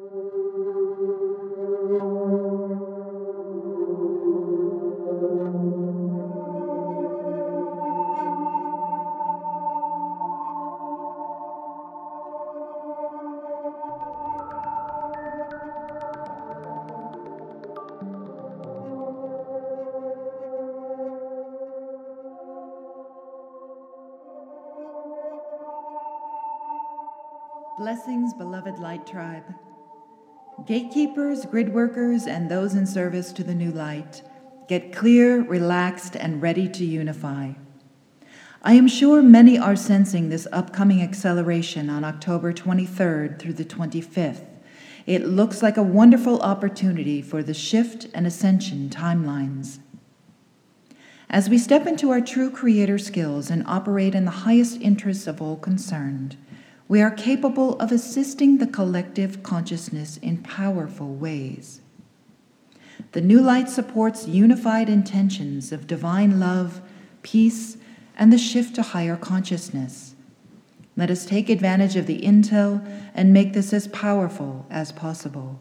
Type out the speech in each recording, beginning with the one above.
Blessings, beloved Light Tribe. Gatekeepers, grid workers, and those in service to the new light, get clear, relaxed, and ready to unify. I am sure many are sensing this upcoming acceleration on October 23rd through the 25th. It looks like a wonderful opportunity for the shift and ascension timelines. As we step into our true creator skills and operate in the highest interests of all concerned, we are capable of assisting the collective consciousness in powerful ways. The new light supports unified intentions of divine love, peace, and the shift to higher consciousness. Let us take advantage of the intel and make this as powerful as possible.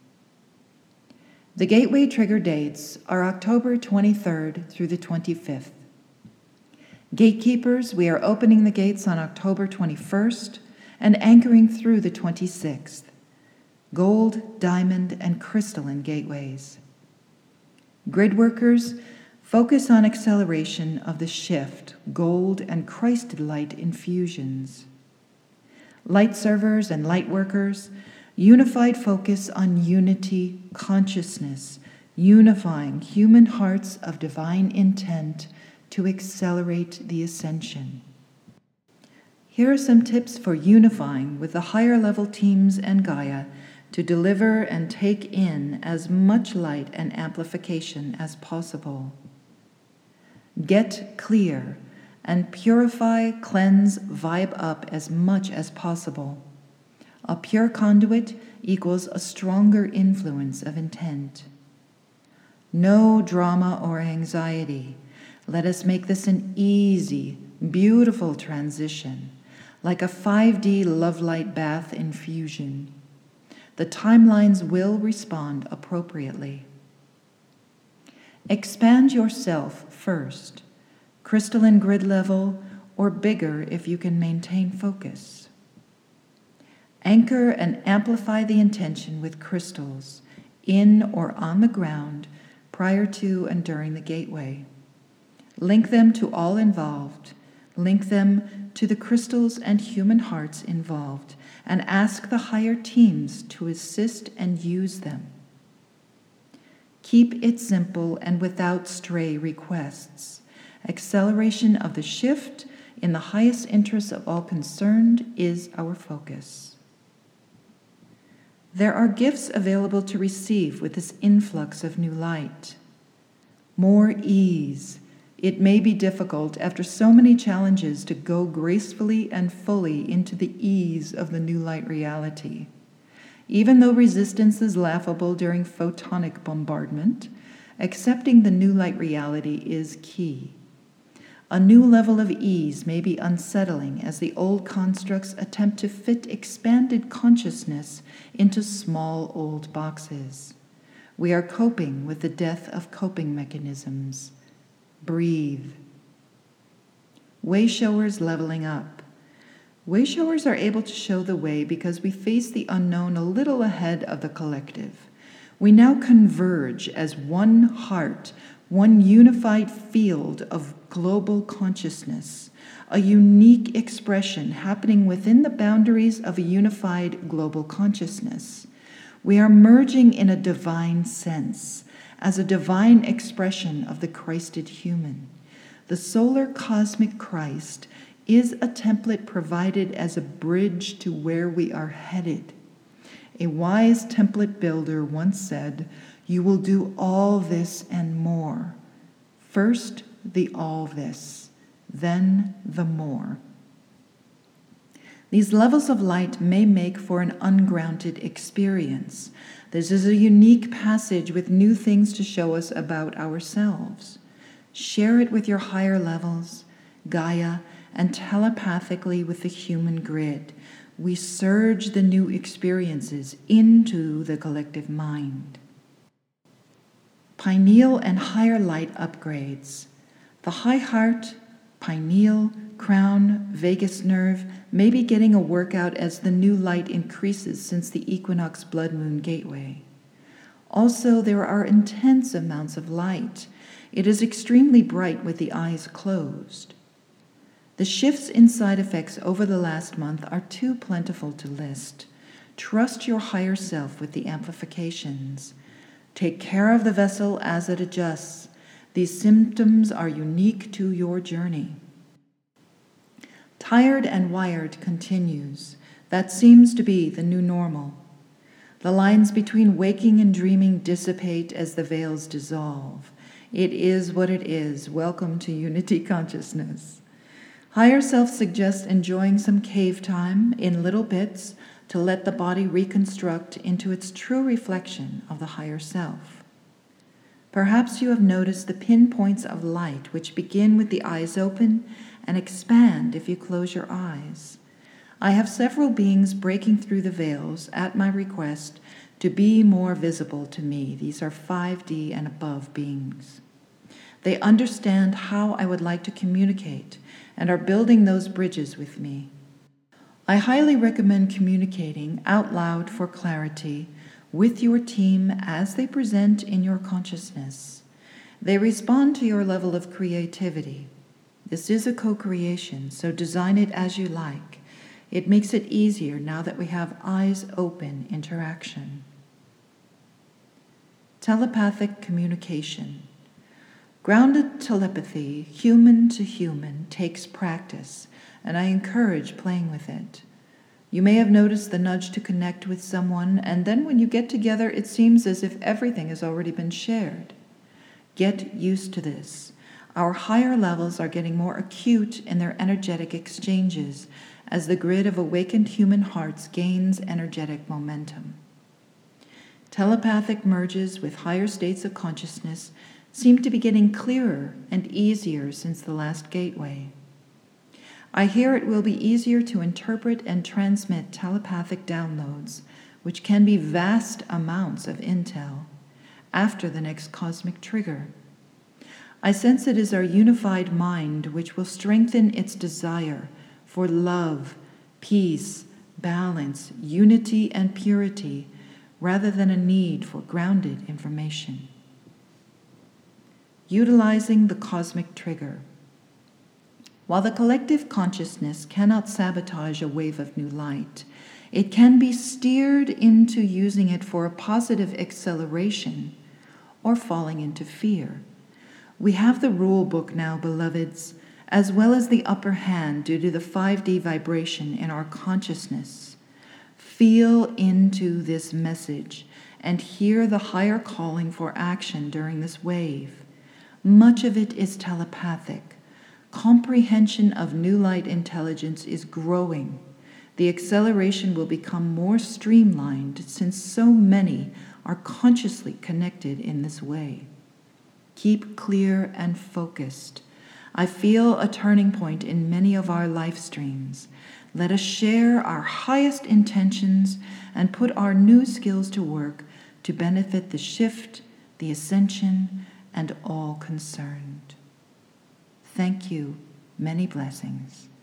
The Gateway trigger dates are October 23rd through the 25th. Gatekeepers, we are opening the gates on October 21st and anchoring through the 26th. Gold, diamond, and crystalline gateways. Grid workers, focus on acceleration of the shift, gold, and Christ light infusions. Light servers and light workers, unified focus on unity, consciousness, unifying human hearts of divine intent to accelerate the ascension. Here are some tips for unifying with the higher level teams and Gaia to deliver and take in as much light and amplification as possible. Get clear and purify, cleanse, vibe up as much as possible. A pure conduit equals a stronger influence of intent. No drama or anxiety. Let us make this an easy, beautiful transition, like a 5D love light bath infusion. The timelines will respond appropriately. Expand yourself first, crystalline grid level, or bigger if you can maintain focus. Anchor and amplify the intention with crystals, in or on the ground, prior to and during the gateway. Link them to all involved. Link them to the crystals and human hearts involved, and ask the higher teams to assist and use them. Keep it simple and without stray requests. Acceleration of the shift in the highest interests of all concerned is our focus. There are gifts available to receive with this influx of new light. More ease. It may be difficult after so many challenges to go gracefully and fully into the ease of the new light reality. Even though resistance is laughable during photonic bombardment, accepting the new light reality is key. A new level of ease may be unsettling as the old constructs attempt to fit expanded consciousness into small old boxes. We are coping with the death of coping mechanisms. Breathe. Wayshowers leveling up. Wayshowers are able to show the way because we face the unknown a little ahead of the collective. We now converge as one heart, one unified field of global consciousness, a unique expression happening within the boundaries of a unified global consciousness. We are merging in a divine sense, as a divine expression of the Christed human. The solar cosmic Christ is a template provided as a bridge to where we are headed. A wise template builder once said, "You will do all this and more. First, the all this, then the more." These levels of light may make for an ungrounded experience. This is a unique passage with new things to show us about ourselves. Share it with your higher levels, Gaia, and telepathically with the human grid. we surge the new experiences into the collective mind. Pineal and higher light upgrades. The high heart, pineal, crown, vagus nerve may be getting a workout as the new light increases since the equinox blood moon gateway. Also, there are intense amounts of light. It is extremely bright with the eyes closed. The shifts in side effects over the last month are too plentiful to list. Trust your higher self with the amplifications. Take care of the vessel as it adjusts. These symptoms are unique to your journey. Tired and wired continues. That seems to be the new normal. The lines between waking and dreaming dissipate as the veils dissolve. It is what it is. Welcome to Unity Consciousness. Higher Self suggests enjoying some cave time in little bits to let the body reconstruct into its true reflection of the Higher Self. Perhaps you have noticed the pinpoints of light which begin with the eyes open and expand if you close your eyes. I have several beings breaking through the veils at my request to be more visible to me. These are 5D and above beings. They understand how I would like to communicate and are building those bridges with me. I highly recommend communicating out loud for clarity with your team as they present in your consciousness. They respond to your level of creativity. This is a co-creation, so design it as you like. It makes it easier now that we have eyes open interaction. Telepathic communication. Grounded telepathy, human to human, takes practice, and I encourage playing with it. You may have noticed the nudge to connect with someone, and then when you get together, it seems as if everything has already been shared. Get used to this. Our higher levels are getting more acute in their energetic exchanges as the grid of awakened human hearts gains energetic momentum. Telepathic merges with higher states of consciousness seem to be getting clearer and easier since the last gateway. I hear it will be easier to interpret and transmit telepathic downloads, which can be vast amounts of intel, after the next cosmic trigger. I sense it is our unified mind which will strengthen its desire for love, peace, balance, unity, and purity, rather than a need for grounded information. Utilizing the cosmic trigger. While the collective consciousness cannot sabotage a wave of new light, it can be steered into using it for a positive acceleration or falling into fear. We have the rule book now, beloveds, as well as the upper hand due to the 5D vibration in our consciousness. Feel into this message and hear the higher calling for action during this wave. Much of it is telepathic. Comprehension of new light intelligence is growing. The acceleration will become more streamlined since so many are consciously connected in this way. Keep clear and focused. I feel a turning point in many of our life streams. Let us share our highest intentions and put our new skills to work to benefit the shift, the ascension, and all concerned. Thank you. Many blessings.